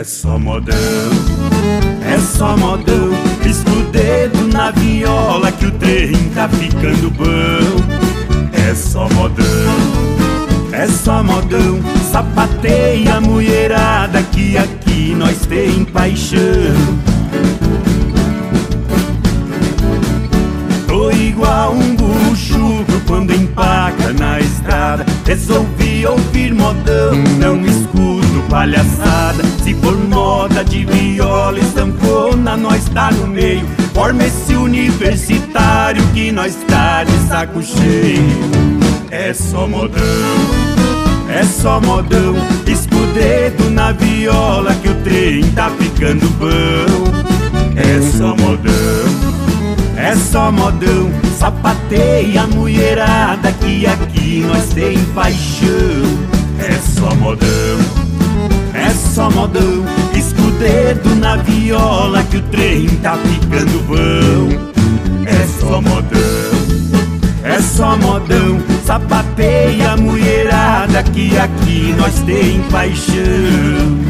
só modão, é só modão. Risca o dedo na viola que o trem tá ficando bom. É só modão, é só modão. Sapateia a mulherada que aqui nós tem paixão. Tô igual um bucho quando empaca na estrada. Resolvi ouvir modão, não escuto palhaçada. Se for moda de viola e sanfona, nós tá no meio. Forma esse universitário que nós tá de saco cheio. É só modão, é só modão. Risca o dedo na viola que o trem tá ficando bom. É só modão, é só modão. Sapateia a mulherada que aqui nós tem paixão. É só modão, é só modão. Risca o dedo na viola que o trem tá ficando bom. É só modão, é só modão. Sapateia a mulherada que aqui nós tem paixão.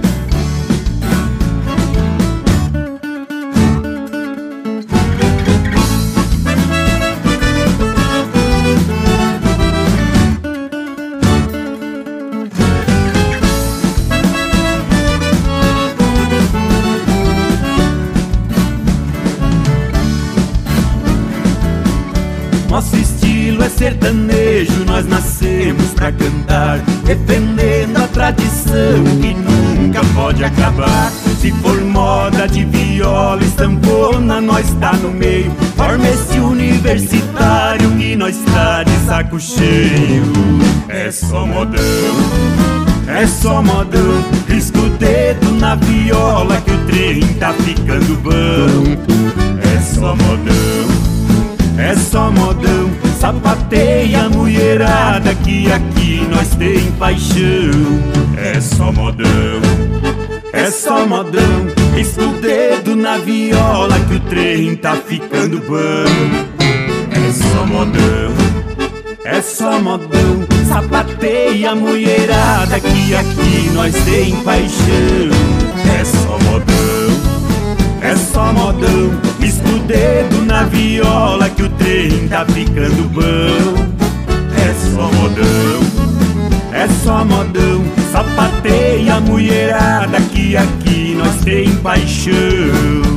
Nosso estilo é sertanejo, nós nascemos pra cantar, defendendo a tradição que nunca pode acabar. Se for moda de viola e sanfona, nós tá no meio. Forma esse universitário que nós tá de saco cheio. É só modão, é só modão. Risca o dedo na viola que o trem tá ficando bom. É só modão, é só modão. Sapateia a mulherada que aqui nós tem paixão. É só modão, é só modão. Risca o dedo na viola que o trem tá ficando bom. É só modão, é só modão. Sapateia a mulherada que aqui nós tem paixão. É só modão, é só modão. Risca o dedo na viola que o trem tá ficando bom. É só modão, é só modão. Sapateia a mulherada que aqui nós tem paixão.